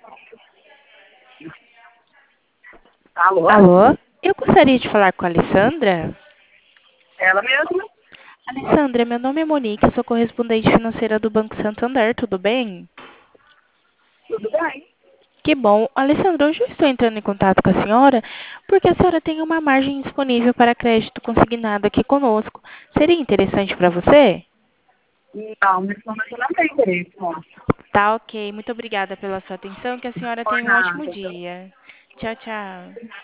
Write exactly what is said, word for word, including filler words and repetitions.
Alô? Alô? Eu gostaria de falar com a Alessandra. Ela mesma? Alessandra, meu nome é Monique, eu sou correspondente financeira do Banco Santander, tudo bem? Tudo bem? Que bom. Alessandra, hoje eu estou entrando em contato com a senhora porque a senhora tem uma margem disponível para crédito consignado aqui conosco. Seria interessante para você? Não, nesse momento eu não tenho interesse, moça. Tá, ok. Muito obrigada pela sua atenção. Que a senhora Por tenha um ótimo nada. dia. Tchau, tchau.